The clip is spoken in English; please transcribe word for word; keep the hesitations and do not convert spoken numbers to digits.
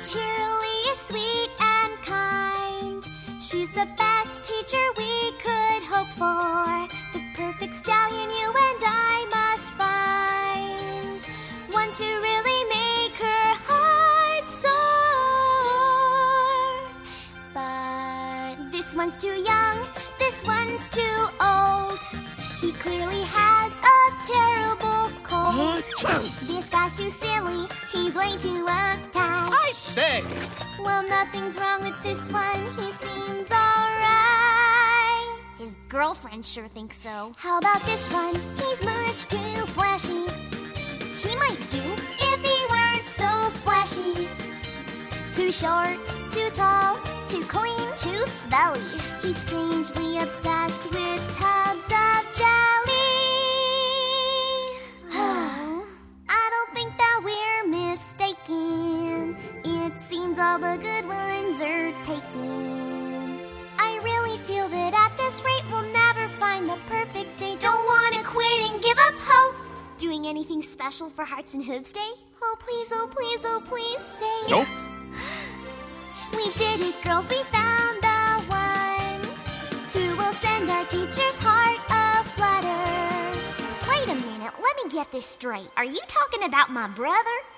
Cheerilee is sweet and kind. She's the best teacher we could hope for. The perfect stallion you and I must find. One to really make her heart soar. But this one's too young, this one's too old. He clearly has a terrible cold. This guy's too silly, he's way too uptight. I say! Well, nothing's wrong with this one, he seems alright. His girlfriend sure thinks so. How about this one? He's much too flashy. He might do if he weren't so splashy. Too short, too tall, too clean, too smelly. He's strangely obsessed with tubs of jelly. I don't think that we're mistaken. It seems all the good ones are taken. I really feel that at this rate we'll never find the perfect date. Don't want to quit and give up hope. Doing anything special for Hearts and Hooves Day? Oh please, oh please, oh please say. Nope. We did it, girls, we found the one who will send our teacher's heart a-flutter. Wait a minute, let me get this straight. Are you talking about my brother?